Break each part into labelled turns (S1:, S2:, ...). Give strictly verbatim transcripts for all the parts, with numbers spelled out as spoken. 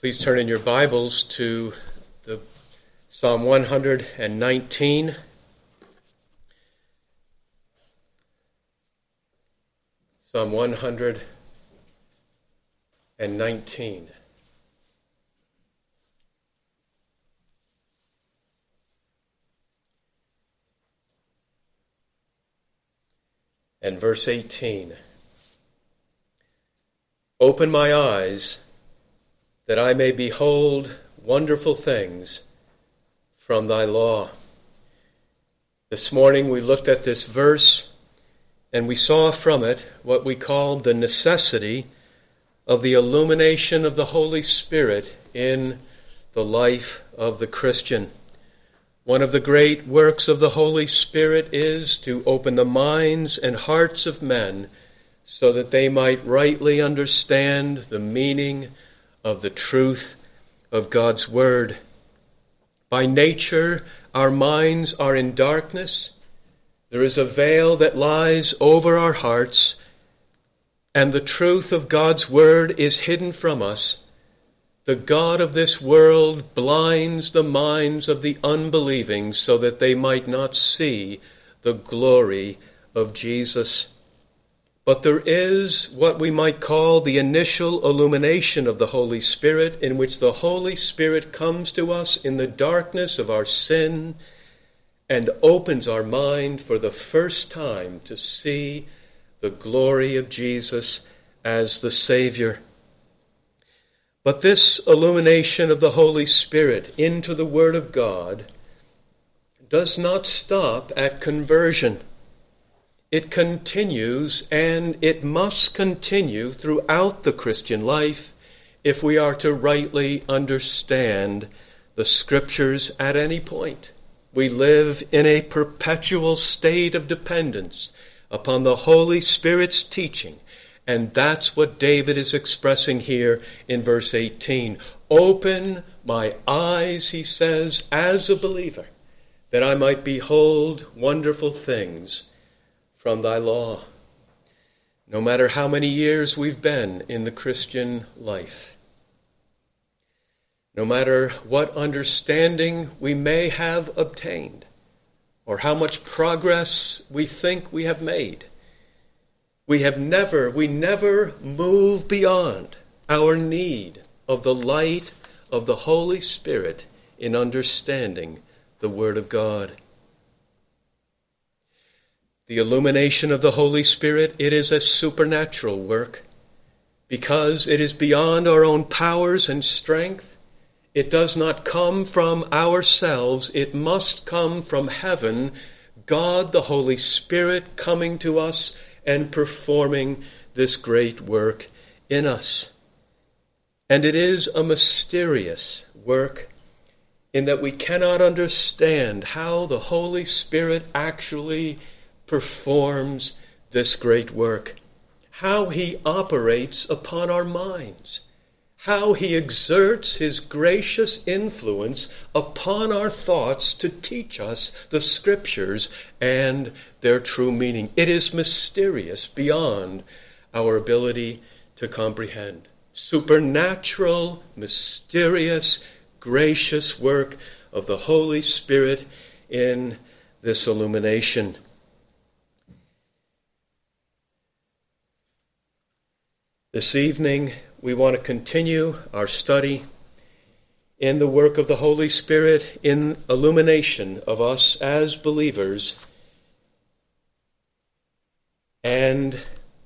S1: Please turn in your Bibles to the Psalm one hundred nineteen. Psalm one hundred nineteen. And verse eighteen. Open my eyes, that I may behold wonderful things from thy law. This morning we looked at this verse, and we saw from it what we called the necessity of the illumination of the Holy Spirit in the life of the Christian. One of the great works of the Holy Spirit is to open the minds and hearts of men so that they might rightly understand the meaning of the truth of God's Word. By nature, our minds are in darkness. There is a veil that lies over our hearts, and the truth of God's Word is hidden from us. The God of this world blinds the minds of the unbelieving so that they might not see the glory of Jesus. But there is what we might call the initial illumination of the Holy Spirit, in which the Holy Spirit comes to us in the darkness of our sin and opens our mind for the first time to see the glory of Jesus as the Savior. But this illumination of the Holy Spirit into the Word of God does not stop at conversion. It continues, and it must continue throughout the Christian life if we are to rightly understand the Scriptures at any point. We live in a perpetual state of dependence upon the Holy Spirit's teaching, and that's what David is expressing here in verse eighteen. Open my eyes, he says, as a believer, that I might behold wonderful things from thy law. No matter how many years we've been in the Christian life, no matter what understanding we may have obtained, or how much progress we think we have made, we have never, we never move beyond our need of the light of the Holy Spirit in understanding the Word of God. The illumination of the Holy Spirit, it is a supernatural work because it is beyond our own powers and strength. It does not come from ourselves. It must come from heaven, God the Holy Spirit coming to us and performing this great work in us. And it is a mysterious work in that we cannot understand how the Holy Spirit actually performs this great work, how he operates upon our minds, how he exerts his gracious influence upon our thoughts to teach us the Scriptures and their true meaning. It is mysterious beyond our ability to comprehend. Supernatural, mysterious, gracious work of the Holy Spirit in this illumination. This evening, we want to continue our study in the work of the Holy Spirit in illumination of us as believers. And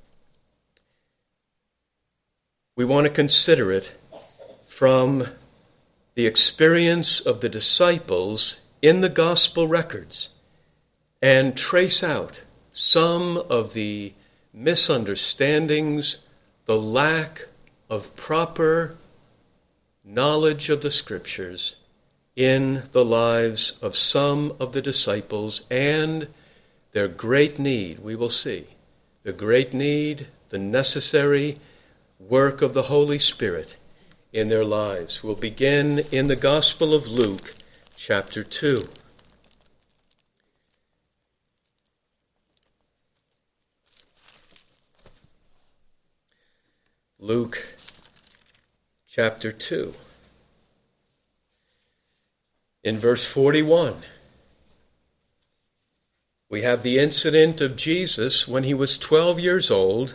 S1: we want to consider it from the experience of the disciples in the gospel records and trace out some of the misunderstandings, the lack of proper knowledge of the Scriptures in the lives of some of the disciples and their great need, we will see, the great need, the necessary work of the Holy Spirit in their lives. We'll begin in the Gospel of Luke, chapter two. Luke chapter two. In verse forty-one, we have the incident of Jesus when he was twelve years old.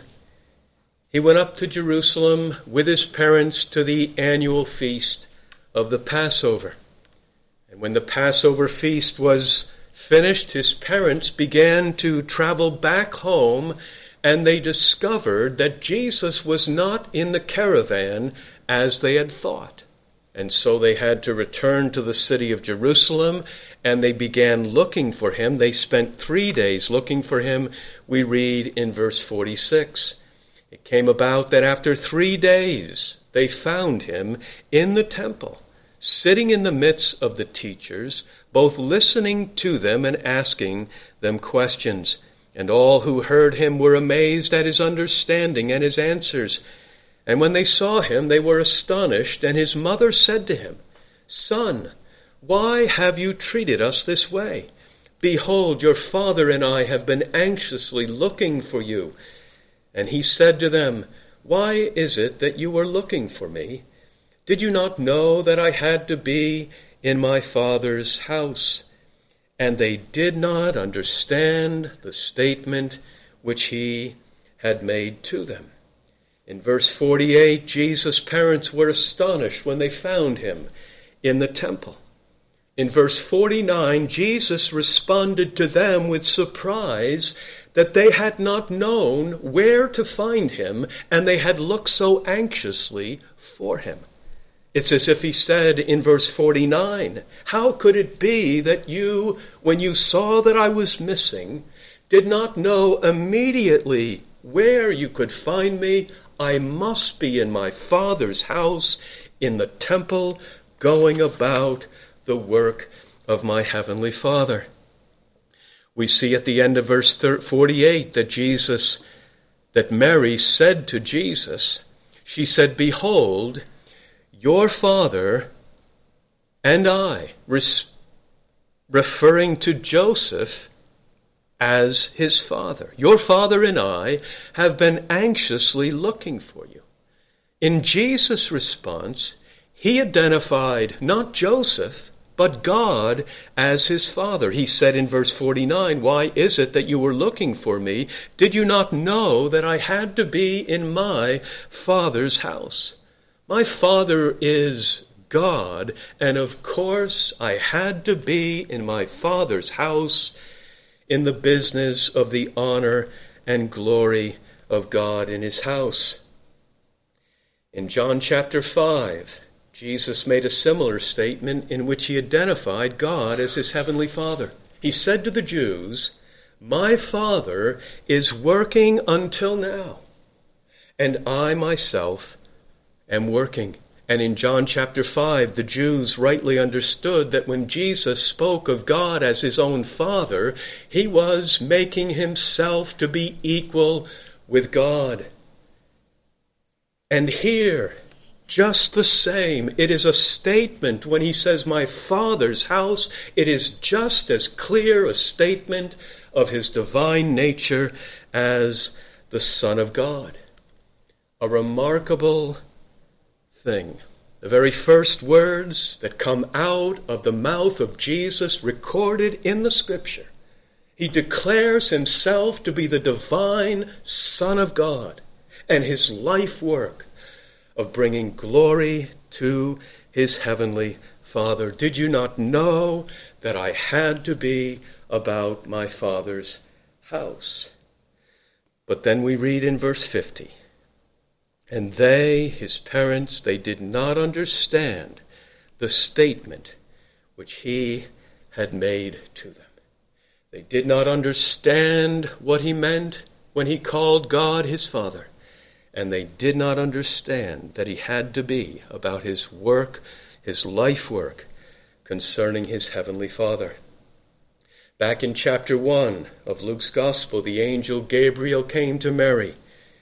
S1: He went up to Jerusalem with his parents to the annual feast of the Passover. And when the Passover feast was finished, his parents began to travel back home, and they discovered that Jesus was not in the caravan as they had thought. And so they had to return to the city of Jerusalem, and they began looking for him. They spent three days looking for him, we read in verse forty-six. It came about that after three days they found him in the temple, sitting in the midst of the teachers, both listening to them and asking them questions. And all who heard him were amazed at his understanding and his answers. And when they saw him, they were astonished. And his mother said to him, "Son, why have you treated us this way? Behold, your father and I have been anxiously looking for you." And he said to them, "Why is it that you were looking for me? Did you not know that I had to be in my Father's house?" And they did not understand the statement which he had made to them. In verse forty-eight, Jesus' parents were astonished when they found him in the temple. In verse forty-nine, Jesus responded to them with surprise that they had not known where to find him, and they had looked so anxiously for him. It's as if he said in verse forty-nine, "How could it be that you, when you saw that I was missing, did not know immediately where you could find me? I must be in my Father's house, in the temple, going about the work of my heavenly Father." We see at the end of verse forty-eight that Jesus, that Mary said to Jesus, she said, "Behold, your father and I," res- referring to Joseph as his father. "Your father and I have been anxiously looking for you." In Jesus' response, he identified not Joseph, but God as his father. He said in verse forty-nine, "Why is it that you were looking for me? Did you not know that I had to be in my Father's house?" My Father is God, and of course I had to be in my Father's house in the business of the honor and glory of God in his house. In John chapter five, Jesus made a similar statement in which he identified God as his heavenly Father. He said to the Jews, "My Father is working until now, and I myself am working." And in John chapter five, the Jews rightly understood that when Jesus spoke of God as his own Father, he was making himself to be equal with God. And here, just the same, it is a statement when he says, "My Father's house," it is just as clear a statement of his divine nature as the Son of God. A remarkable thing. The very first words that come out of the mouth of Jesus recorded in the Scripture. He declares himself to be the divine Son of God, and his life work of bringing glory to his heavenly Father. "Did you not know that I had to be about my Father's house?" But then we read in verse fifty, "And they," his parents, "they did not understand the statement which he had made to them." They did not understand what he meant when he called God his Father. And they did not understand that he had to be about his work, his life work, concerning his heavenly Father. Back in chapter one of Luke's Gospel, the angel Gabriel came to Mary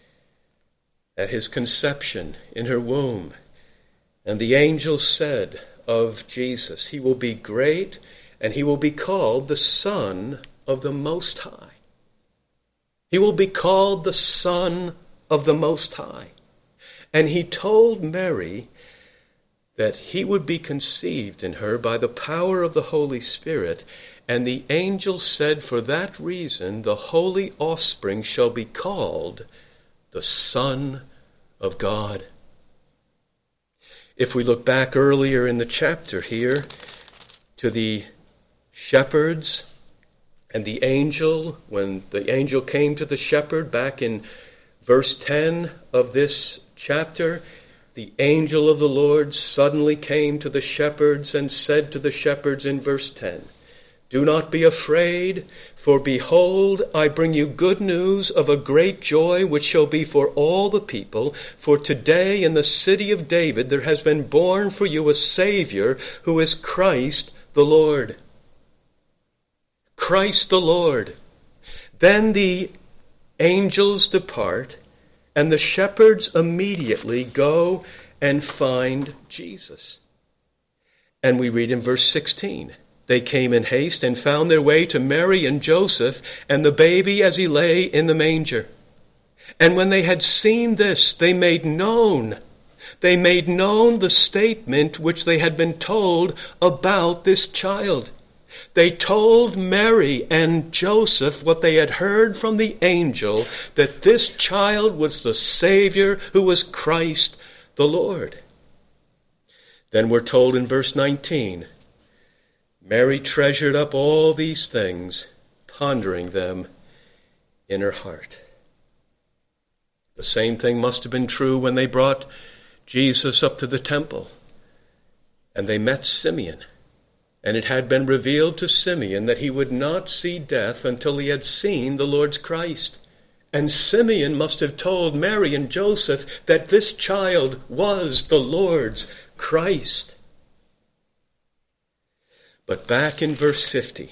S1: at his conception in her womb. And the angel said of Jesus, "He will be great, and he will be called the Son of the Most High." He will be called the Son of the Most High. And he told Mary that he would be conceived in her by the power of the Holy Spirit. And the angel said, for that reason, the holy offspring shall be called the Son of God. If we look back earlier in the chapter here to the shepherds and the angel, when the angel came to the shepherd back in verse ten of this chapter, the angel of the Lord suddenly came to the shepherds and said to the shepherds in verse ten, do not be afraid, for behold, I bring you good news of a great joy which shall be for all the people. For today in the city of David there has been born for you a Savior who is Christ the Lord. Christ the Lord. Then the angels depart, and the shepherds immediately go and find Jesus. And we read in verse sixteen, they came in haste and found their way to Mary and Joseph and the baby as he lay in the manger. And when they had seen this, they made known, they made known the statement which they had been told about this child. They told Mary and Joseph what they had heard from the angel, that this child was the Savior who was Christ the Lord. Then we're told in verse nineteen, Mary treasured up all these things, pondering them in her heart. The same thing must have been true when they brought Jesus up to the temple, and they met Simeon. And it had been revealed to Simeon that he would not see death until he had seen the Lord's Christ. And Simeon must have told Mary and Joseph that this child was the Lord's Christ. But back in verse fifty,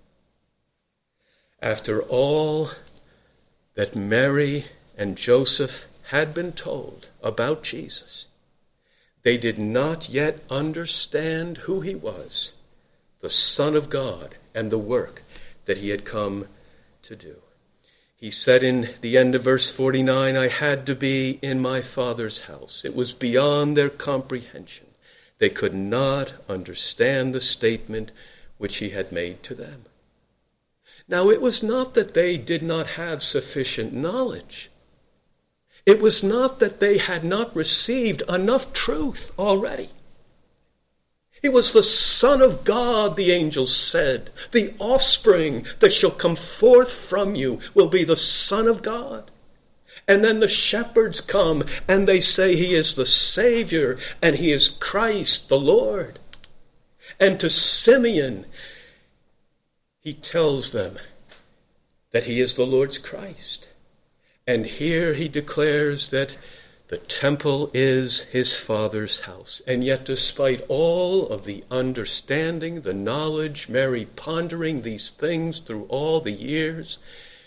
S1: after all that Mary and Joseph had been told about Jesus, they did not yet understand who he was, the Son of God, and the work that he had come to do. He said in the end of verse forty-nine, I had to be in my Father's house. It was beyond their comprehension. They could not understand the statement which he had made to them. Now, it was not that they did not have sufficient knowledge. It was not that they had not received enough truth already. He was the Son of God, the angels said. The offspring that shall come forth from you will be the Son of God. And then the shepherds come and they say he is the Savior and he is Christ the Lord. And to Simeon, he tells them that he is the Lord's Christ. And here he declares that the temple is his Father's house. And yet despite all of the understanding, the knowledge, Mary pondering these things through all the years,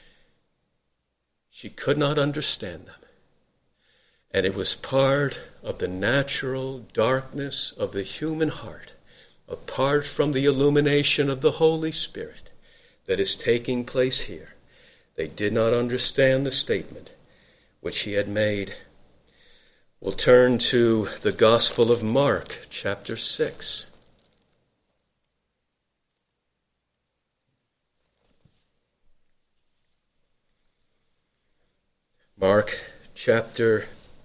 S1: she could not understand them. And it was part of the natural darkness of the human heart, apart from the illumination of the Holy Spirit that is taking place here. They did not understand the statement which he had made. We'll turn to the Gospel of Mark, chapter six. Mark chapter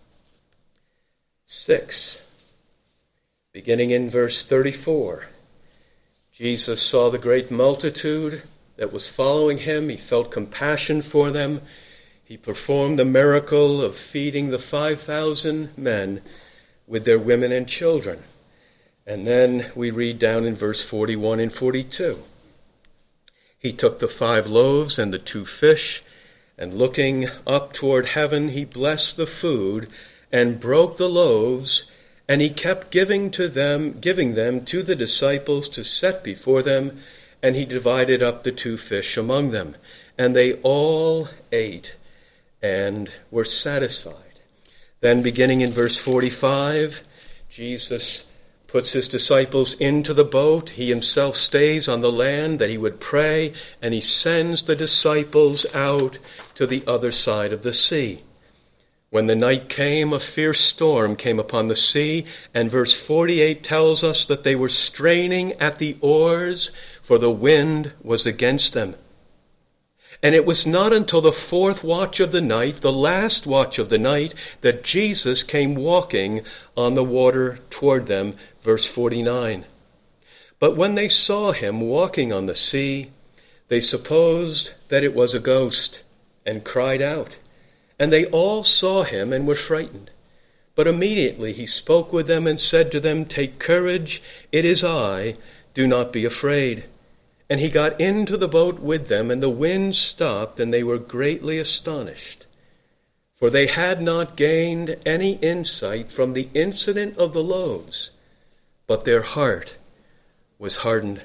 S1: six, beginning in verse thirty-four. Jesus saw the great multitude that was following him. He felt compassion for them. He performed the miracle of feeding the five thousand men with their women and children. And then we read down in verse forty-one and forty-two. He took the five loaves and the two fish, and looking up toward heaven, he blessed the food and broke the loaves, and he kept giving to them, giving them to the disciples to set before them, and he divided up the two fish among them. And they all ate and were satisfied. Then beginning in verse forty-five, Jesus puts his disciples into the boat. He himself stays on the land that he would pray, and he sends the disciples out to the other side of the sea. When the night came, a fierce storm came upon the sea, and verse forty-eight tells us that they were straining at the oars, for the wind was against them. And it was not until the fourth watch of the night, the last watch of the night, that Jesus came walking on the water toward them, verse forty-nine. But when they saw him walking on the sea, they supposed that it was a ghost, and cried out. And they all saw him and were frightened. But immediately he spoke with them and said to them, "Take courage, it is I, do not be afraid." And he got into the boat with them, and the wind stopped, and they were greatly astonished. For they had not gained any insight from the incident of the loaves, but their heart was hardened.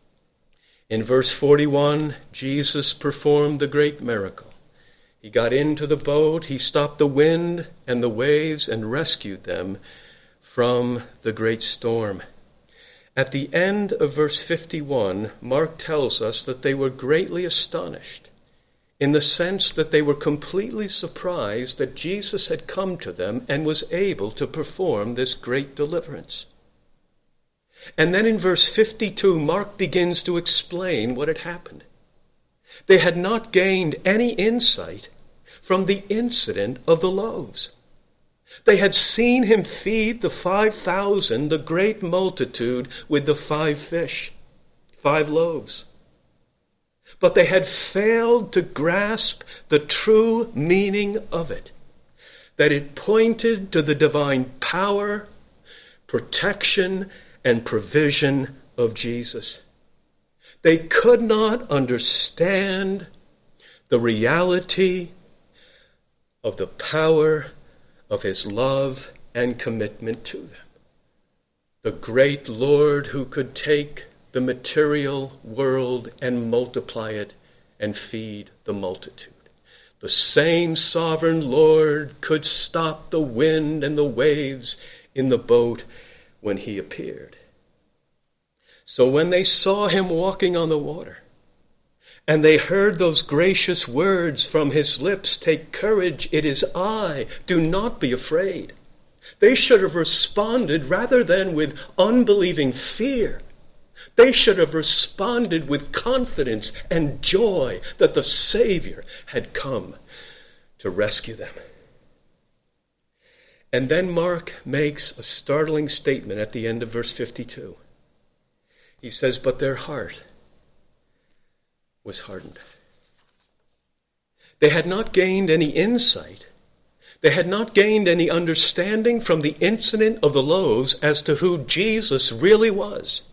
S1: In verse forty-one, Jesus performed the great miracle. He got into the boat, he stopped the wind and the waves and rescued them from the great storm. At the end of verse fifty-one, Mark tells us that they were greatly astonished, in the sense that they were completely surprised that Jesus had come to them and was able to perform this great deliverance. And then in verse fifty-two, Mark begins to explain what had happened. They had not gained any insight from the incident of the loaves. They had seen him feed the five thousand, the great multitude, with the five fish, five loaves. But they had failed to grasp the true meaning of it, that it pointed to the divine power, protection, and provision of Jesus. They could not understand the reality of the power of his love and commitment to them. The great Lord who could take the material world and multiply it and feed the multitude. The same sovereign Lord could stop the wind and the waves in the boat when he appeared. So when they saw him walking on the water, and they heard those gracious words from his lips, "Take courage, it is I, do not be afraid," they should have responded rather than with unbelieving fear. They should have responded with confidence and joy that the Savior had come to rescue them. And then Mark makes a startling statement at the end of verse fifty-two. He says, "But their heart was hardened." They had not gained any insight. They had not gained any understanding from the incident of the loaves as to who Jesus really was.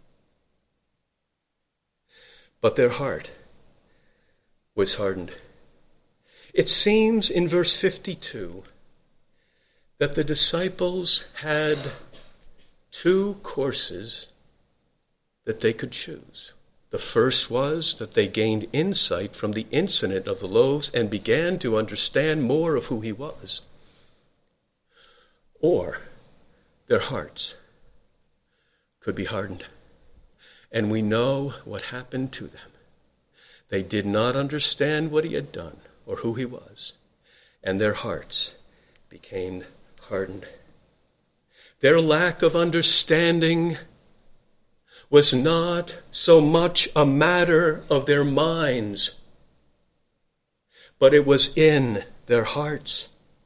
S1: But their heart was hardened. It seems in verse fifty-two that the disciples had two courses that they could choose. The first was that they gained insight from the incident of the loaves and began to understand more of who he was. Or their hearts could be hardened. And we know what happened to them. They did not understand what he had done or who he was, and their hearts became hardened. Their lack of understanding was not so much a matter of their minds, but it was in their hearts.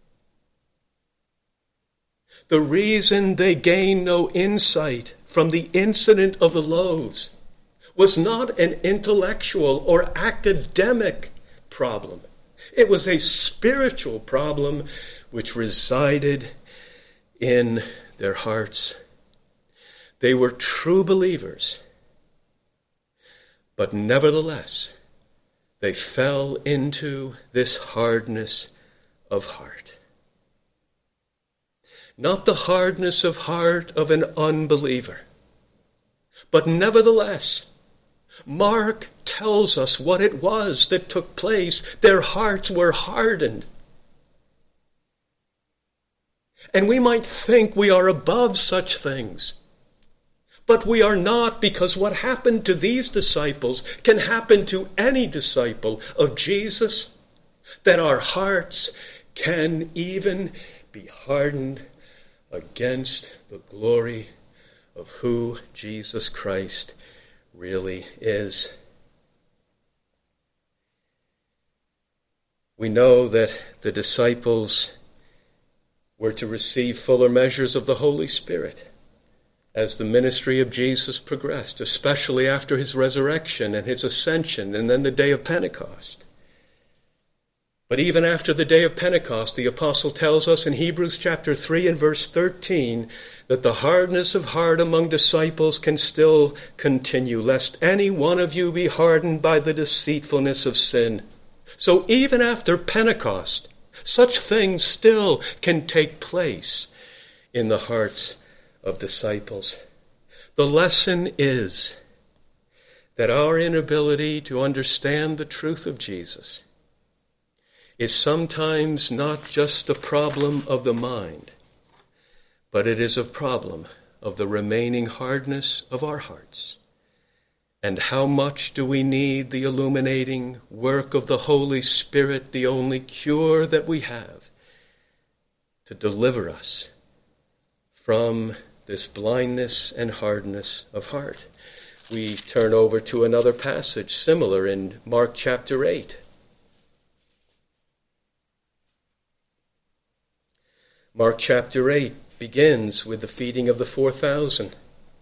S1: The reason they gained no insight from the incident of the loaves was not an intellectual or academic problem. It was a spiritual problem which resided in their hearts. They were true believers, but nevertheless, they fell into this hardness of heart. Not the hardness of heart of an unbeliever, but nevertheless, Mark tells us what it was that took place. Their hearts were hardened. And we might think we are above such things. But we are not, because what happened to these disciples can happen to any disciple of Jesus, that our hearts can even be hardened against the glory of who Jesus Christ really is. We know that the disciples were to receive fuller measures of the Holy Spirit as the ministry of Jesus progressed, especially after his resurrection and his ascension and then the day of Pentecost. But even after the day of Pentecost, the apostle tells us in Hebrews chapter three and verse thirteen that the hardness of heart among disciples can still continue, lest any one of you be hardened by the deceitfulness of sin. So even after Pentecost, such things still can take place in the hearts of disciples. The lesson is that our inability to understand the truth of Jesus is sometimes not just a problem of the mind, but it is a problem of the remaining hardness of our hearts. And how much do we need the illuminating work of the Holy Spirit, the only cure that we have, to deliver us from this blindness and hardness of heart. We turn over to another passage similar in Mark chapter eight. Mark chapter eight begins with the feeding of the four thousand.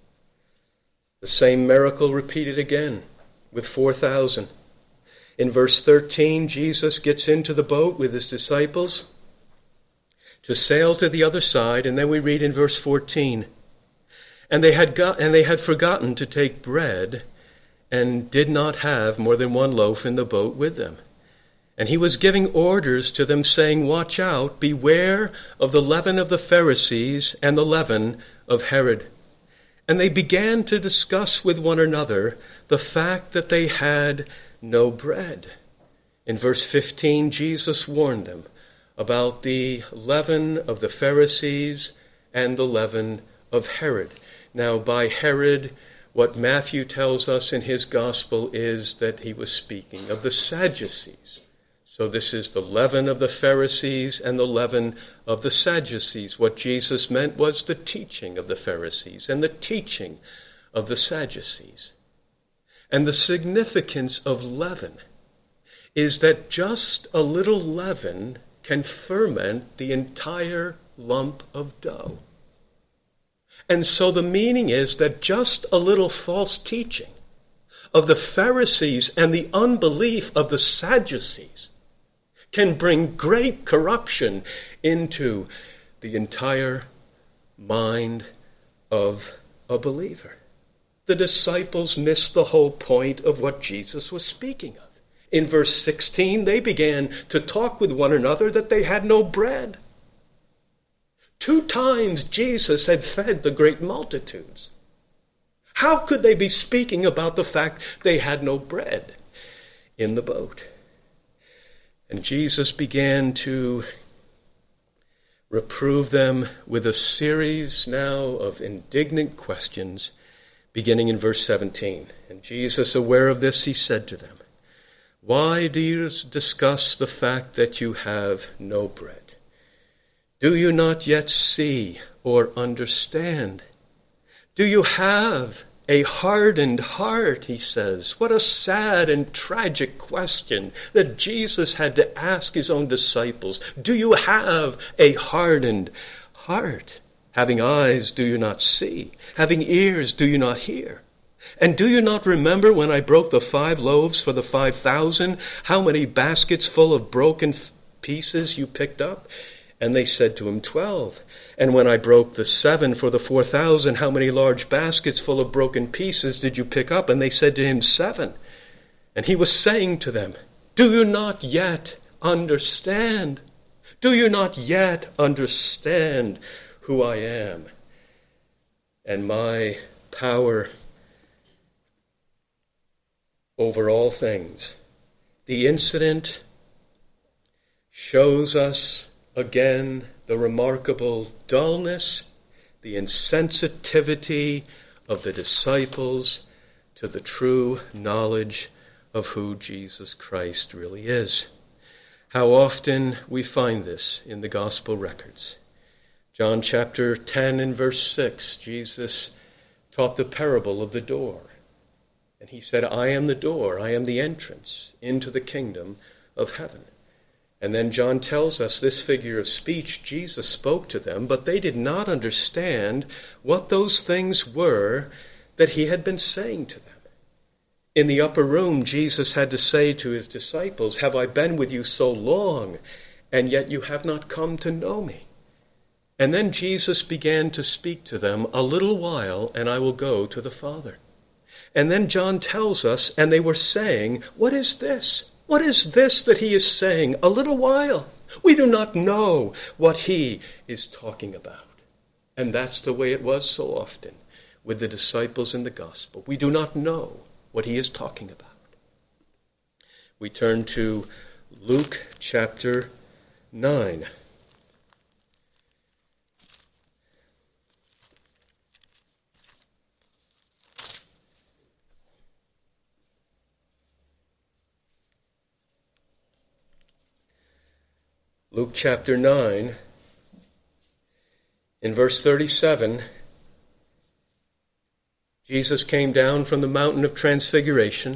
S1: The same miracle repeated again with four thousand. In verse thirteen, Jesus gets into the boat with his disciples to sail to the other side, and then we read in verse fourteen, and they had got and they had forgotten to take bread and did not have more than one loaf in the boat with them. And he was giving orders to them, saying, "Watch out, beware of the leaven of the Pharisees and the leaven of Herod." And they began to discuss with one another the fact that they had no bread. In verse fifteen, Jesus warned them about the leaven of the Pharisees and the leaven of Herod. Now, by Herod, what Matthew tells us in his gospel is that he was speaking of the Sadducees. So this is the leaven of the Pharisees and the leaven of the Sadducees. What Jesus meant was the teaching of the Pharisees and the teaching of the Sadducees. And the significance of leaven is that just a little leaven can ferment the entire lump of dough. And so the meaning is that just a little false teaching of the Pharisees and the unbelief of the Sadducees can bring great corruption into the entire mind of a believer. The disciples missed the whole point of what Jesus was speaking of. In verse sixteen, they began to talk with one another that they had no bread. Two times Jesus had fed the great multitudes. How could they be speaking about the fact they had no bread in the boat? And Jesus began to reprove them with a series now of indignant questions, beginning in verse seventeen. And Jesus, aware of this, he said to them, "Why do you discuss the fact that you have no bread? Do you not yet see or understand? Do you have a hardened heart?" He says. What a sad and tragic question that Jesus had to ask his own disciples. Do you have a hardened heart? Having eyes, do you not see? Having ears, do you not hear? And do you not remember when I broke the five loaves for the five thousand, how many baskets full of broken pieces you picked up? And they said to him, twelve. And when I broke the seven for the four thousand, how many large baskets full of broken pieces did you pick up? And they said to him, seven. And he was saying to them, do you not yet understand? Do you not yet understand who I am and my power over all things? The incident shows us again the remarkable dullness, the insensitivity of the disciples to the true knowledge of who Jesus Christ really is. How often we find this in the gospel records. John chapter ten and verse six, Jesus taught the parable of the door. And he said, I am the door, I am the entrance into the kingdom of heaven. And then John tells us this figure of speech, Jesus spoke to them, but they did not understand what those things were that he had been saying to them. In the upper room, Jesus had to say to his disciples, have I been with you so long, and yet you have not come to know me? And then Jesus began to speak to them, a little while, and I will go to the Father. And then John tells us, and they were saying, what is this? What is this that he is saying? A little while. We do not know what he is talking about. And that's the way it was so often with the disciples in the gospel. We do not know what he is talking about. We turn to Luke chapter nine. Luke chapter nine, in verse thirty-seven, Jesus came down from the mountain of transfiguration,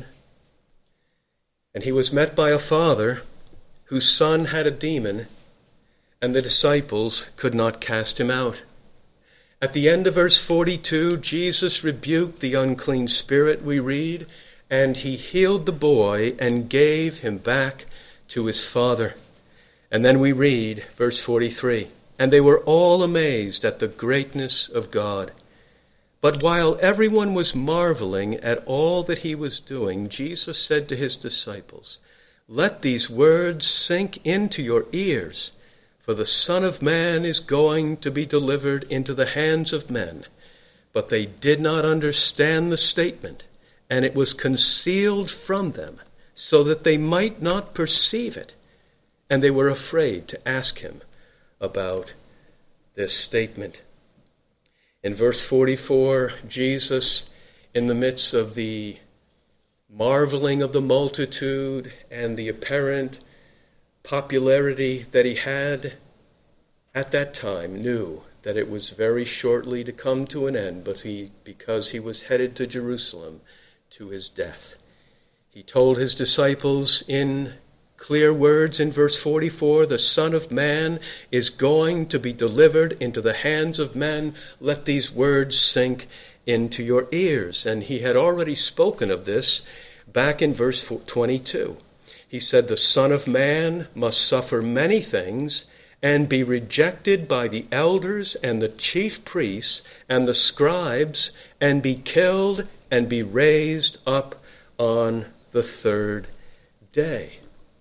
S1: and he was met by a father whose son had a demon, and the disciples could not cast him out. At the end of verse forty-two, Jesus rebuked the unclean spirit, we read, and he healed the boy and gave him back to his father. And then we read verse forty-three, and they were all amazed at the greatness of God. But while everyone was marveling at all that he was doing, Jesus said to his disciples, let these words sink into your ears, for the Son of Man is going to be delivered into the hands of men. But they did not understand the statement, and it was concealed from them, so that they might not perceive it. And they were afraid to ask him about this statement. In verse forty-four, Jesus, in the midst of the marveling of the multitude and the apparent popularity that he had at that time, knew that it was very shortly to come to an end, but he, because he was headed to Jerusalem to his death. He told his disciples in clear words in verse forty-four, the Son of Man is going to be delivered into the hands of men. Let these words sink into your ears. And he had already spoken of this back in verse twenty-two. He said, the Son of Man must suffer many things and be rejected by the elders and the chief priests and the scribes and be killed and be raised up on the third day.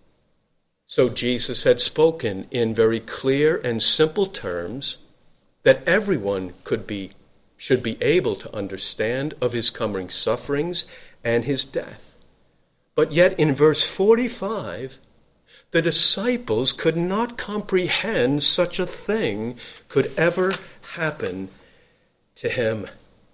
S1: So Jesus had spoken in very clear and simple terms that everyone could be, should be able to understand of his coming sufferings and his death. But yet in verse forty-five, the disciples could not comprehend such a thing could ever happen to him.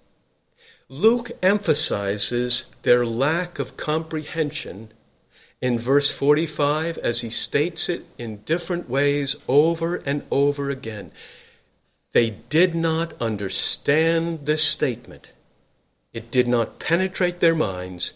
S1: Luke emphasizes their lack of comprehension in verse forty-five, as he states it in different ways over and over again. They did not understand this statement. It did not penetrate their minds,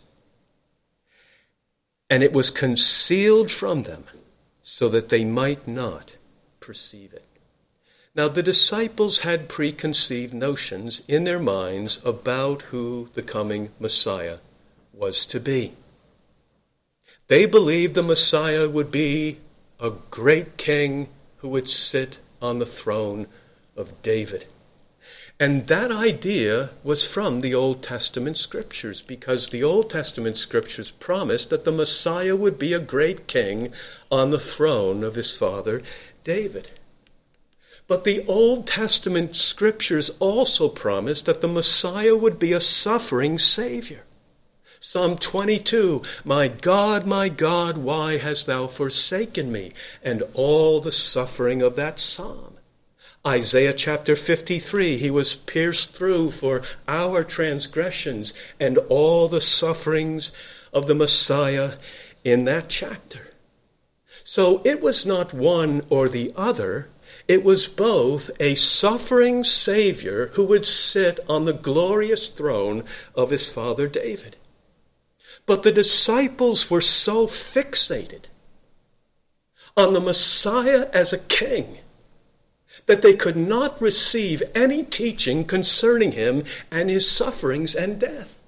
S1: and it was concealed from them so that they might not perceive it. Now, the disciples had preconceived notions in their minds about who the coming Messiah was to be. They believed the Messiah would be a great king who would sit on the throne of David. And that idea was from the Old Testament scriptures, because the Old Testament scriptures promised that the Messiah would be a great king on the throne of his father David. But the Old Testament scriptures also promised that the Messiah would be a suffering Savior. Psalm twenty-two, my God, my God, why hast thou forsaken me? And all the suffering of that psalm. Isaiah chapter fifty-three, he was pierced through for our transgressions, and all the sufferings of the Messiah in that chapter. So it was not one or the other. It was both a suffering Savior who would sit on the glorious throne of his father David. But the disciples were so fixated on the Messiah as a king that they could not receive any teaching concerning him and his sufferings and death.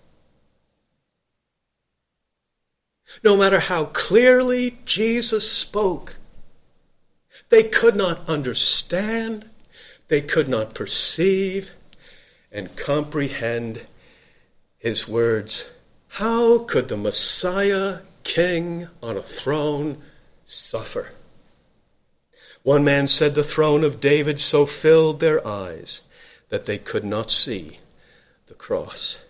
S1: No matter how clearly Jesus spoke, they could not understand, they could not perceive and comprehend his words. How could the Messiah, king on a throne, suffer? One man said the throne of David so filled their eyes that they could not see the cross.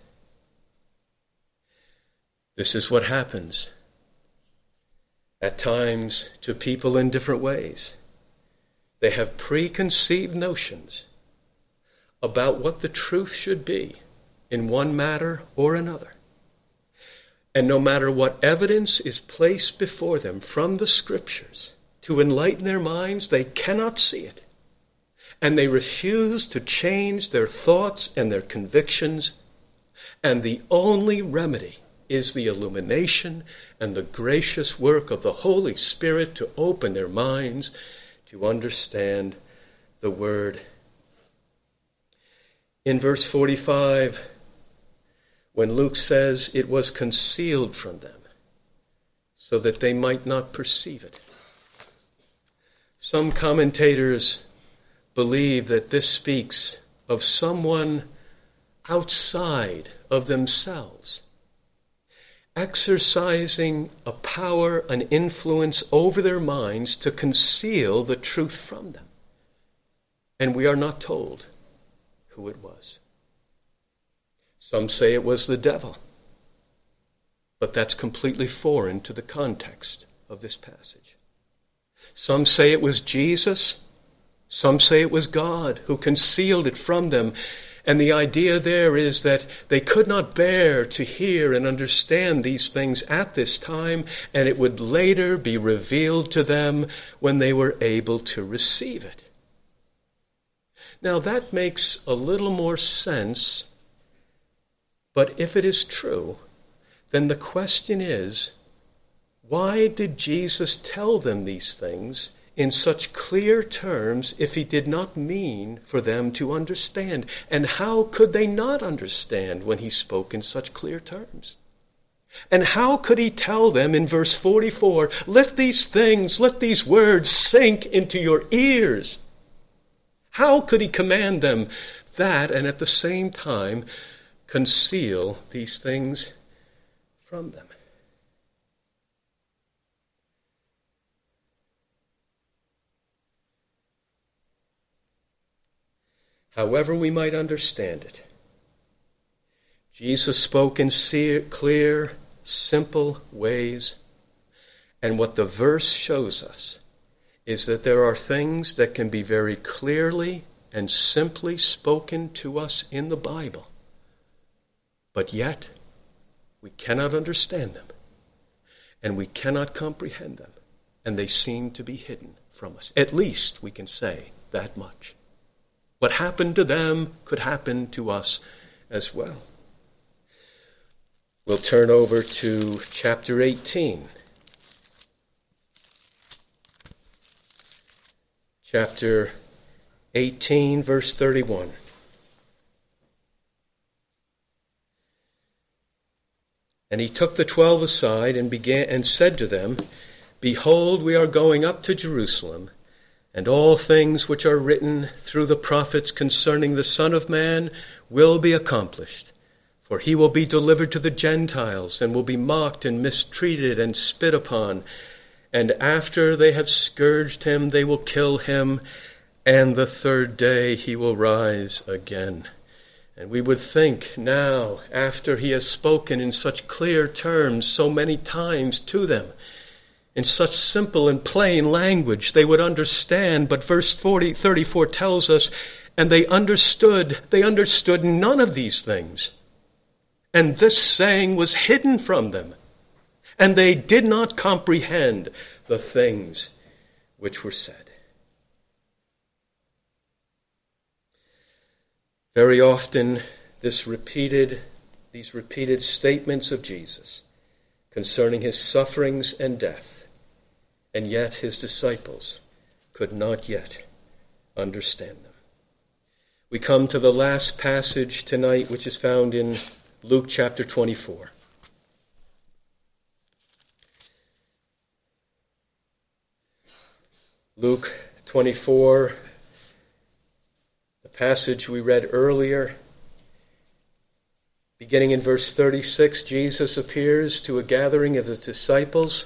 S1: This is what happens at times to people in different ways. They have preconceived notions about what the truth should be in one matter or another. And no matter what evidence is placed before them from the Scriptures to enlighten their minds, they cannot see it. And they refuse to change their thoughts and their convictions. And the only remedy is the illumination and the gracious work of the Holy Spirit to open their minds to understand the Word. In verse forty-five, when Luke says it was concealed from them so that they might not perceive it, some commentators believe that this speaks of someone outside of themselves, exercising a power, an influence over their minds to conceal the truth from them. And we are not told who it was. Some say it was the devil, but that's completely foreign to the context of this passage. Some say it was Jesus. Some say it was God who concealed it from them. And the idea there is that they could not bear to hear and understand these things at this time, and it would later be revealed to them when they were able to receive it. Now that makes a little more sense, but if it is true, then the question is, why did Jesus tell them these things in such clear terms if he did not mean for them to understand? And how could they not understand when he spoke in such clear terms? And how could he tell them in verse forty-four, let these things, let these words sink into your ears? How could he command them that and at the same time conceal these things from them? However we might understand it, Jesus spoke in clear, simple ways, and what the verse shows us is that there are things that can be very clearly and simply spoken to us in the Bible, but yet we cannot understand them, and we cannot comprehend them, and they seem to be hidden from us. At least we can say that much. What happened to them could happen to us as well. We'll turn over to chapter eighteen. Chapter eighteen, verse thirty-one. And he took the twelve aside and began and said to them, Behold, we are going up to Jerusalem, and all things which are written through the prophets concerning the Son of Man will be accomplished. For he will be delivered to the Gentiles, and will be mocked and mistreated and spit upon. And after they have scourged him, they will kill him, and the third day he will rise again. And we would think now, after he has spoken in such clear terms so many times to them, in such simple and plain language, they would understand. But verse forty, thirty-four tells us, and they understood, they understood none of these things. And this saying was hidden from them, and they did not comprehend the things which were said. Very often, this repeated, these repeated statements of Jesus concerning his sufferings and death, and yet his disciples could not yet understand them. We come to the last passage tonight, which is found in Luke chapter twenty-four. Luke twenty-four, the passage we read earlier, beginning in verse thirty-six, Jesus appears to a gathering of his disciples.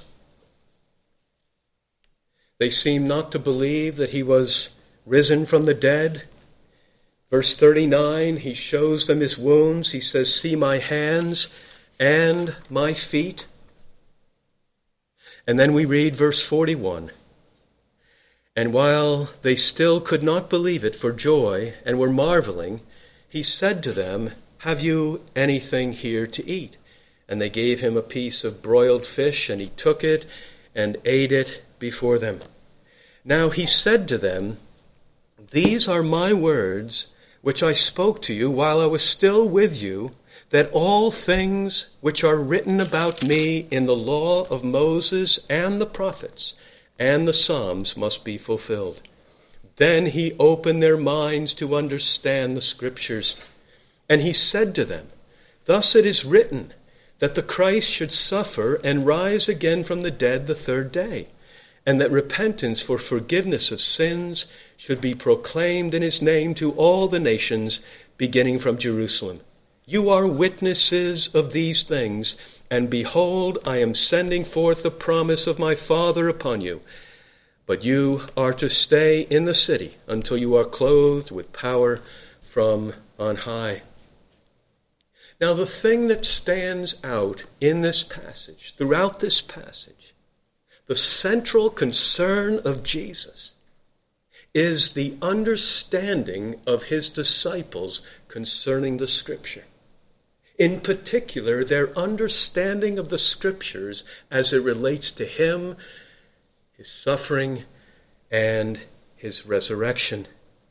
S1: They seem not to believe that he was risen from the dead. Verse thirty-nine, he shows them his wounds. He says, "See my hands and my feet." And then we read verse forty-one. And while they still could not believe it for joy and were marveling, he said to them, "Have you anything here to eat?" And they gave him a piece of broiled fish, and he took it and ate it before them. Now he said to them, "These are my words which I spoke to you while I was still with you, that all things which are written about me in the law of Moses and the prophets and the Psalms must be fulfilled." Then he opened their minds to understand the Scriptures. And he said to them, "Thus it is written, that the Christ should suffer and rise again from the dead the third day, and that repentance for forgiveness of sins should be proclaimed in his name to all the nations, beginning from Jerusalem. You are witnesses of these things, and behold, I am sending forth the promise of my Father upon you. But you are to stay in the city until you are clothed with power from on high." Now, the thing that stands out in this passage, throughout this passage, the central concern of Jesus is the understanding of his disciples concerning the Scripture. In particular, their understanding of the Scriptures as it relates to him, his suffering, and his resurrection.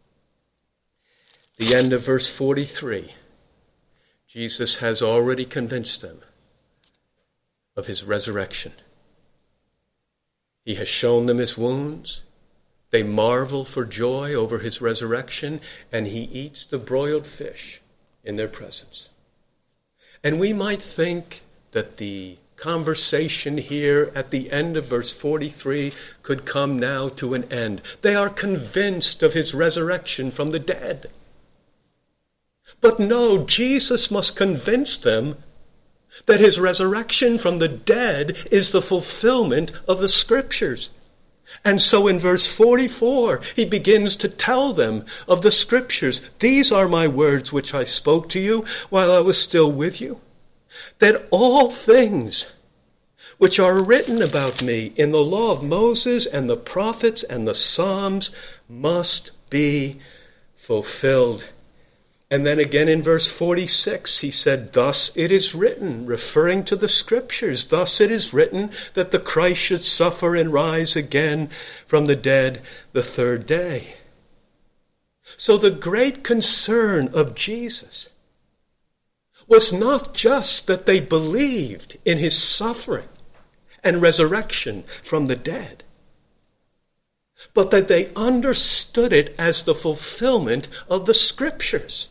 S1: The end of verse forty-three, Jesus has already convinced them of his resurrection. He has shown them his wounds. They marvel for joy over his resurrection, and he eats the broiled fish in their presence. And we might think that the conversation here at the end of verse forty-three could come now to an end. They are convinced of his resurrection from the dead. But no, Jesus must convince them that his resurrection from the dead is the fulfillment of the Scriptures. And so in verse forty-four, he begins to tell them of the Scriptures. "These are my words which I spoke to you while I was still with you, that all things which are written about me in the law of Moses and the prophets and the Psalms must be fulfilled." And then again in verse forty-six, he said, "Thus it is written," referring to the Scriptures, "thus it is written that the Christ should suffer and rise again from the dead the third day." So the great concern of Jesus was not just that they believed in his suffering and resurrection from the dead, but that they understood it as the fulfillment of the Scriptures.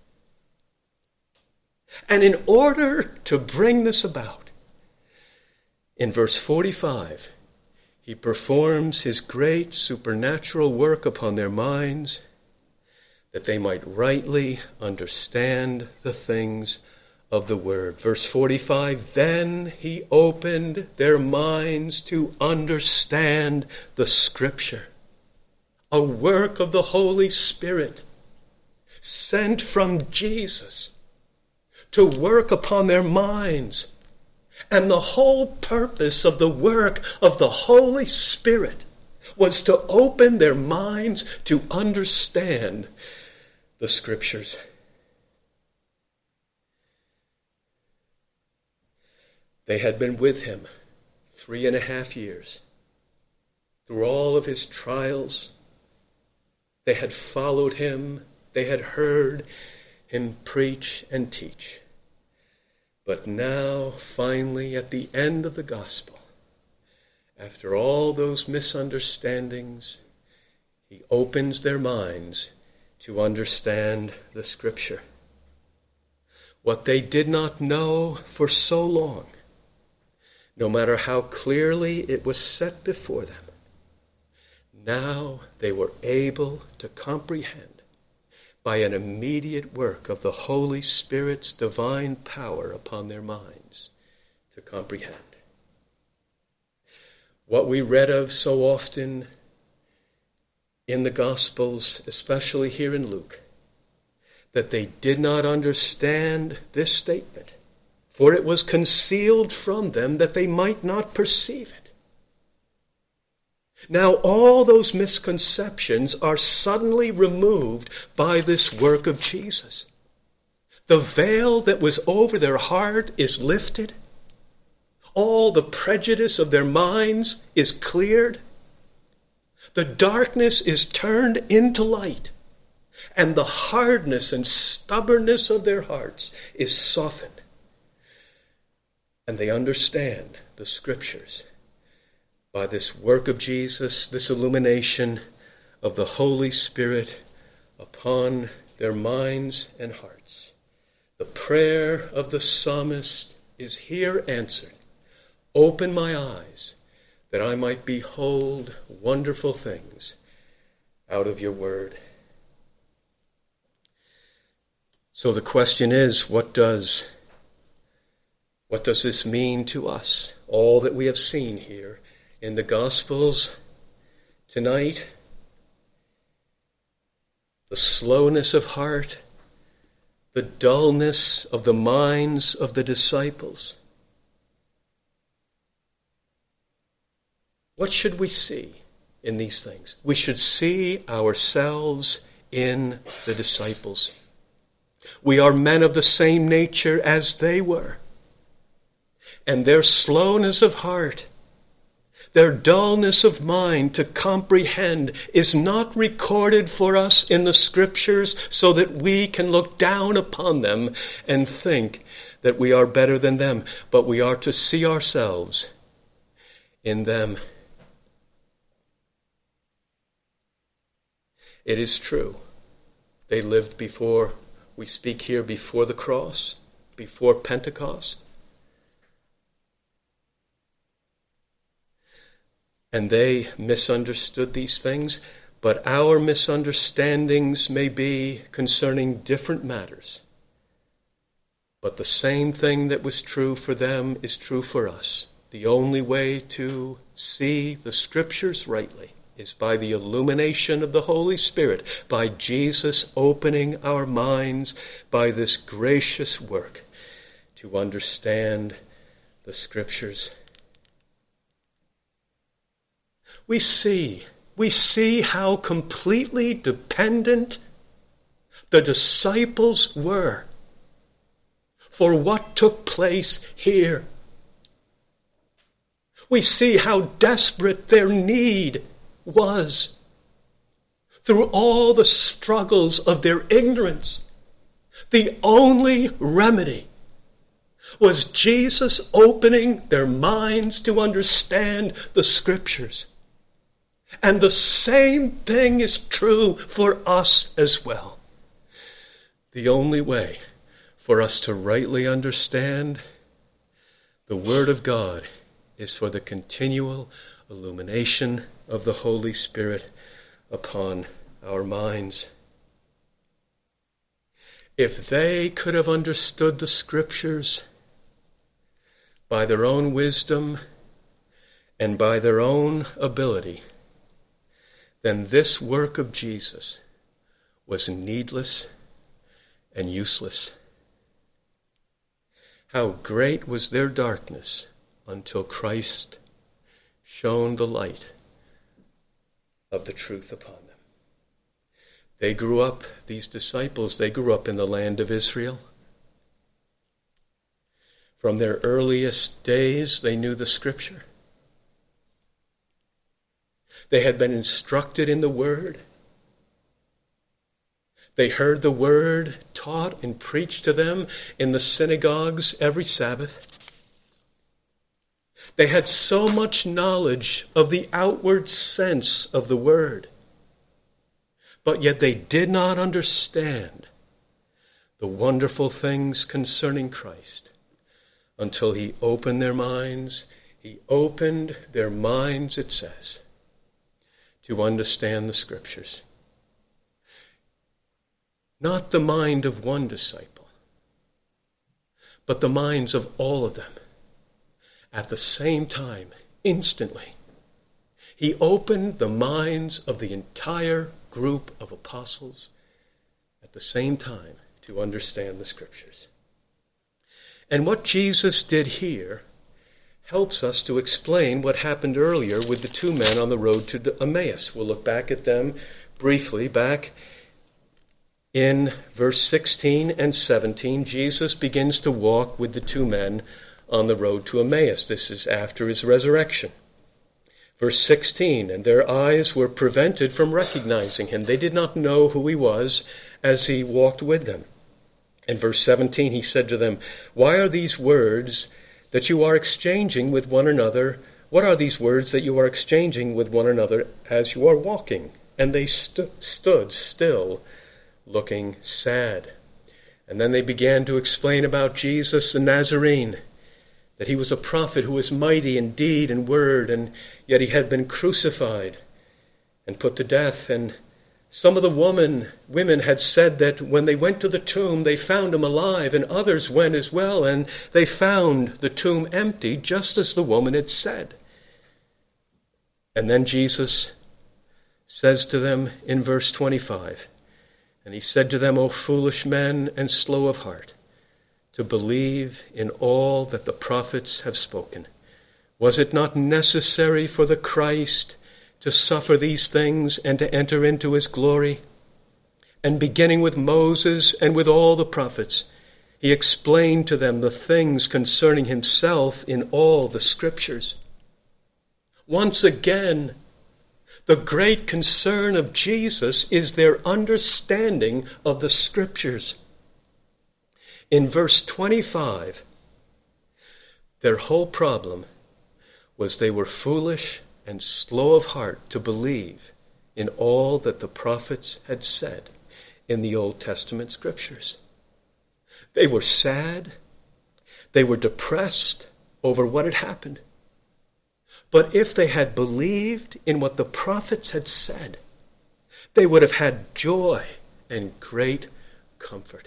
S1: And in order to bring this about, in verse forty-five, he performs his great supernatural work upon their minds, that they might rightly understand the things of the Word. Verse forty-five, "Then he opened their minds to understand the Scripture," a work of the Holy Spirit sent from Jesus to work upon their minds. And the whole purpose of the work of the Holy Spirit was to open their minds to understand the Scriptures. They had been with him three and a half years, through all of his trials. They had followed him. They had heard him preach and teach. But now, finally, at the end of the gospel, after all those misunderstandings, he opens their minds to understand the Scripture. What they did not know for so long, no matter how clearly it was set before them, now they were able to comprehend by an immediate work of the Holy Spirit's divine power upon their minds to comprehend. What we read of so often in the Gospels, especially here in Luke, that they did not understand this statement, for it was concealed from them that they might not perceive it. Now all those misconceptions are suddenly removed by this work of Jesus. The veil that was over their heart is lifted. All the prejudice of their minds is cleared. The darkness is turned into light. And the hardness and stubbornness of their hearts is softened. And they understand the Scriptures by this work of Jesus, this illumination of the Holy Spirit upon their minds and hearts. The prayer of the psalmist is here answered. Open my eyes, that I might behold wonderful things out of your word. So the question is, what does, what does this mean to us? All that we have seen here in the Gospels tonight, the slowness of heart, the dullness of the minds of the disciples. What should we see in these things? We should see ourselves in the disciples. We are men of the same nature as they were. And their slowness of heart, their dullness of mind to comprehend is not recorded for us in the Scriptures so that we can look down upon them and think that we are better than them, but we are to see ourselves in them. It is true. They lived before, we speak here, before the cross, before Pentecost. And they misunderstood these things, but our misunderstandings may be concerning different matters. But the same thing that was true for them is true for us. The only way to see the Scriptures rightly is by the illumination of the Holy Spirit, by Jesus opening our minds by this gracious work to understand the Scriptures. We see, we see how completely dependent the disciples were for what took place here. We see how desperate their need was. Through all the struggles of their ignorance, the only remedy was Jesus opening their minds to understand the Scriptures. And the same thing is true for us as well. The only way for us to rightly understand the Word of God is for the continual illumination of the Holy Spirit upon our minds. If they could have understood the Scriptures by their own wisdom and by their own ability, then this work of Jesus was needless and useless. How great was their darkness until Christ shone the light of the truth upon them. They grew up, these disciples, they grew up in the land of Israel. From their earliest days, they knew the Scripture. They had been instructed in the Word. They heard the Word taught and preached to them in the synagogues every Sabbath. They had so much knowledge of the outward sense of the Word, but yet they did not understand the wonderful things concerning Christ until he opened their minds. He opened their minds, it says, to understand the Scriptures. Not the mind of one disciple, but the minds of all of them. At the same time, instantly, he opened the minds of the entire group of apostles at the same time to understand the Scriptures. And what Jesus did here helps us to explain what happened earlier with the two men on the road to Emmaus. We'll look back at them briefly. Back in verse sixteen and seventeen, Jesus begins to walk with the two men on the road to Emmaus. This is after his resurrection. Verse sixteen, and their eyes were prevented from recognizing him. They did not know who he was as he walked with them. In verse seventeen, he said to them, why are these words that you are exchanging with one another? What are these words that you are exchanging with one another as you are walking? And they stu- stood still, looking sad. And then they began to explain about Jesus the Nazarene, that he was a prophet who was mighty in deed and word, and yet he had been crucified and put to death. And some of the woman, women had said that when they went to the tomb, they found him alive, and others went as well, and they found the tomb empty, just as the woman had said. And then Jesus says to them in verse twenty-five, and he said to them, O foolish men and slow of heart, to believe in all that the prophets have spoken. Was it not necessary for the Christ to suffer these things and to enter into his glory? And beginning with Moses and with all the prophets, he explained to them the things concerning himself in all the Scriptures. Once again, the great concern of Jesus is their understanding of the Scriptures. In verse twenty-five, their whole problem was they were foolish and slow of heart to believe in all that the prophets had said in the Old Testament Scriptures. They were sad. They were depressed over what had happened. But if they had believed in what the prophets had said, they would have had joy and great comfort.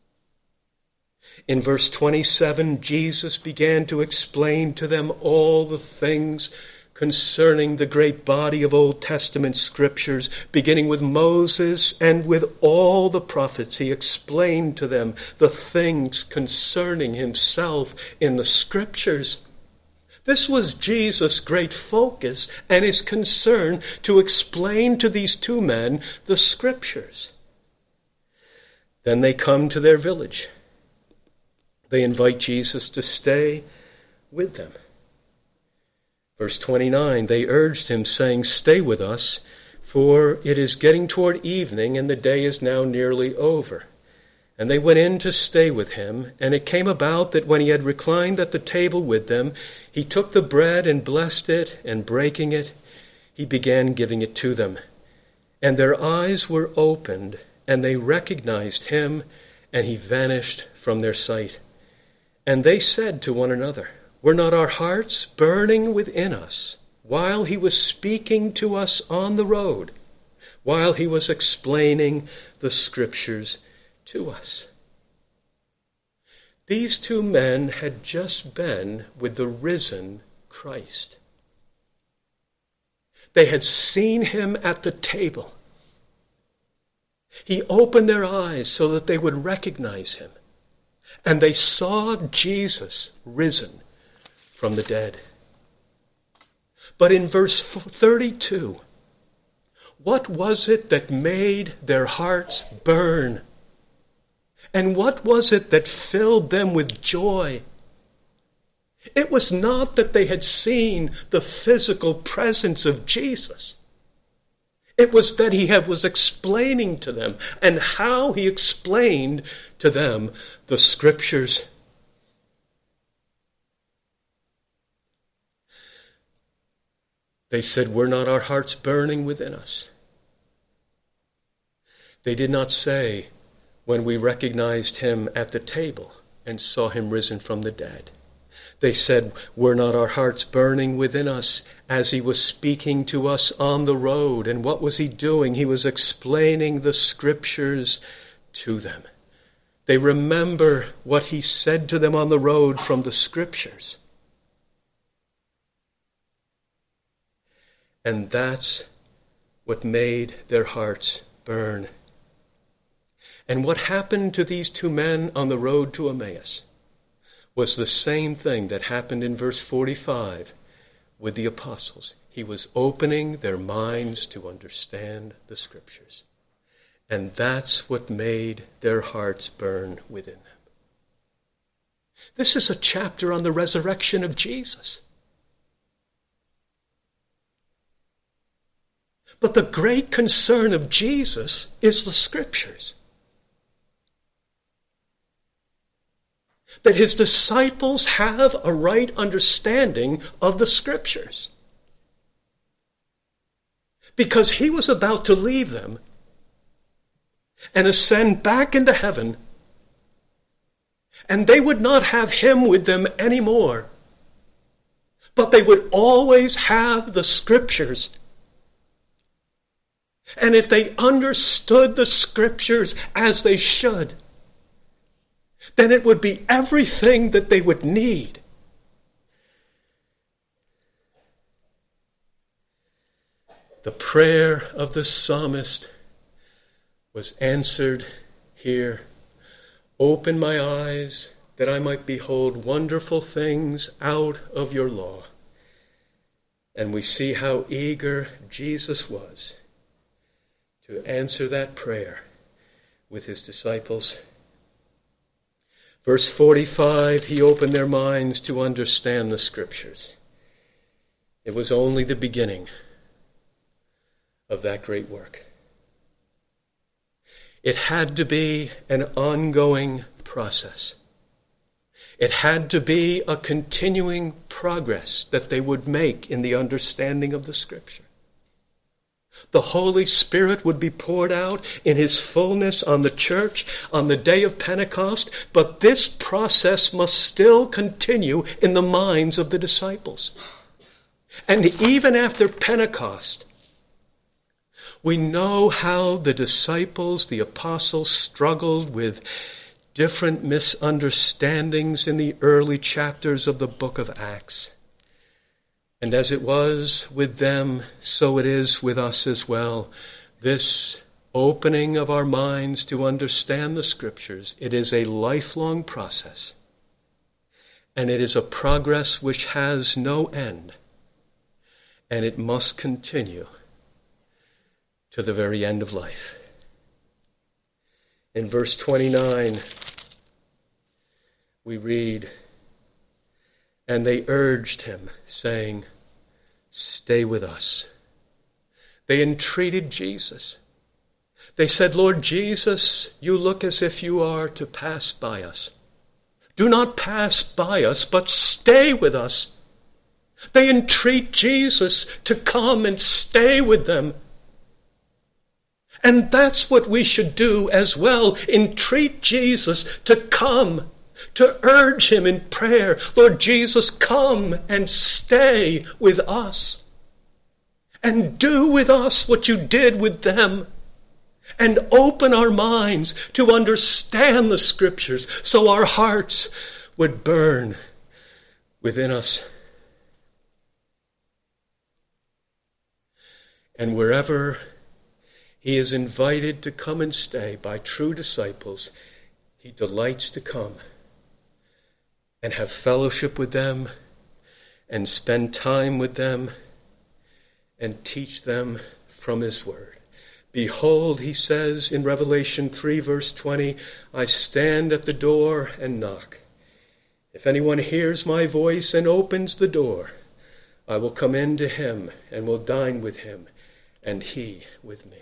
S1: In verse twenty-seven, Jesus began to explain to them all the things concerning the great body of Old Testament Scriptures, beginning with Moses and with all the prophets. He explained to them the things concerning himself in the Scriptures. This was Jesus' great focus and his concern, to explain to these two men the Scriptures. Then they come to their village. They invite Jesus to stay with them. Verse twenty-nine, they urged him, saying, stay with us, for it is getting toward evening, and the day is now nearly over. And they went in to stay with him. And it came about that when he had reclined at the table with them, he took the bread and blessed it, and breaking it, he began giving it to them. And their eyes were opened, and they recognized him, and he vanished from their sight. And they said to one another, were not our hearts burning within us while he was speaking to us on the road, while he was explaining the Scriptures to us? These two men had just been with the risen Christ. They had seen him at the table. He opened their eyes so that they would recognize him. And they saw Jesus risen from the dead. But in verse thirty-two, what was it that made their hearts burn? And what was it that filled them with joy? It was not that they had seen the physical presence of Jesus. It was that he had, was explaining to them, and how he explained to them the Scriptures. They said, "Were not our hearts burning within us?" They did not say, when we recognized him at the table and saw him risen from the dead. They said, "Were not our hearts burning within us as he was speaking to us on the road?" And what was he doing? He was explaining the Scriptures to them. They remember what he said to them on the road from the Scriptures. And that's what made their hearts burn. And what happened to these two men on the road to Emmaus was the same thing that happened in verse forty-five with the apostles. He was opening their minds to understand the Scriptures. And that's what made their hearts burn within them. This is a chapter on the resurrection of Jesus. But the great concern of Jesus is the Scriptures. That his disciples have a right understanding of the Scriptures. Because he was about to leave them and ascend back into heaven, and they would not have him with them anymore, but they would always have the Scriptures. And if they understood the Scriptures as they should, then it would be everything that they would need. The prayer of the psalmist was answered here. "Open my eyes that I might behold wonderful things out of your law." And we see how eager Jesus was to answer that prayer with his disciples. Verse forty-five, he opened their minds to understand the Scriptures. It was only the beginning of that great work. It had to be an ongoing process. It had to be a continuing progress that they would make in the understanding of the Scripture. The Holy Spirit would be poured out in his fullness on the church on the day of Pentecost, but this process must still continue in the minds of the disciples. And even after Pentecost, we know how the disciples, the apostles, struggled with different misunderstandings in the early chapters of the book of Acts. And as it was with them, so it is with us as well. This opening of our minds to understand the Scriptures, it is a lifelong process. And it is a progress which has no end. And it must continue to the very end of life. In verse twenty-nine, we read, "And they urged him, saying, 'Stay with us.'" They entreated Jesus. They said, "Lord Jesus, you look as if you are to pass by us. Do not pass by us, but stay with us." They entreat Jesus to come and stay with them. And that's what we should do as well. Entreat Jesus to come, to urge him in prayer. "Lord Jesus, come and stay with us. And do with us what you did with them. And open our minds to understand the Scriptures so our hearts would burn within us." And wherever he is invited to come and stay by true disciples, he delights to come and have fellowship with them and spend time with them and teach them from his word. "Behold," he says in Revelation three, verse twenty, "I stand at the door and knock. If anyone hears my voice and opens the door, I will come in to him and will dine with him, and he with me.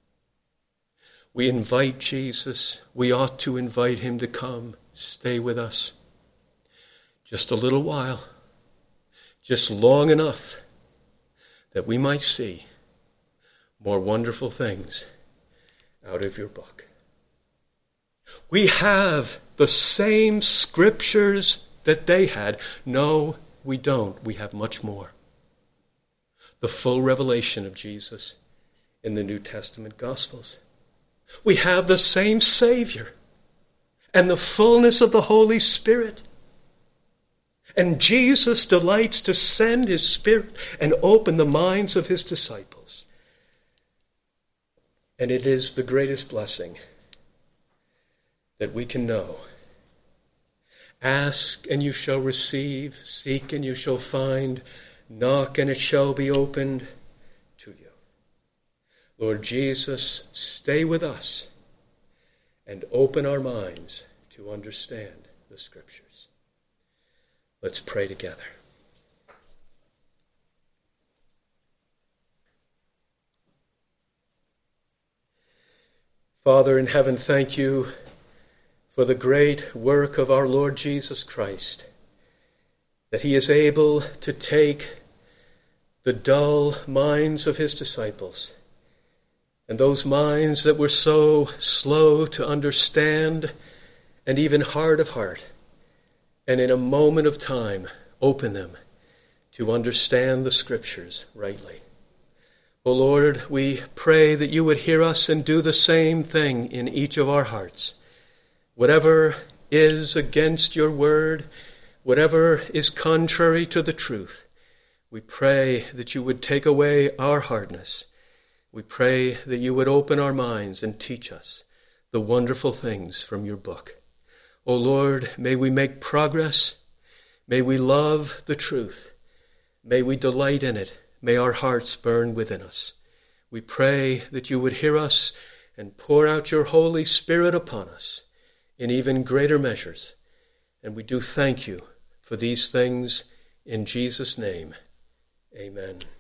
S1: We invite Jesus. We ought to invite him to come, stay with us. Just a little while, just long enough that we might see more wonderful things out of your book. We have the same scriptures that they had. No, we don't. We have much more. The full revelation of Jesus in the New Testament Gospels. We have the same Savior and the fullness of the Holy Spirit. And Jesus delights to send his Spirit and open the minds of his disciples. And it is the greatest blessing that we can know. Ask and you shall receive, seek and you shall find, knock and it shall be opened to you. Lord Jesus, stay with us and open our minds to understand the Scriptures. Let's pray together. Father in heaven, thank you for the great work of our Lord Jesus Christ, that he is able to take the dull minds of his disciples, and those minds that were so slow to understand and even hard of heart, and in a moment of time open them to understand the Scriptures rightly. O Lord, we pray that you would hear us and do the same thing in each of our hearts. Whatever is against your word, whatever is contrary to the truth, we pray that you would take away our hardness. We pray that you would open our minds and teach us the wonderful things from your book. O Lord, may we make progress. May we love the truth. May we delight in it. May our hearts burn within us. We pray that you would hear us and pour out your Holy Spirit upon us in even greater measures. And we do thank you for these things in Jesus' name. Amen.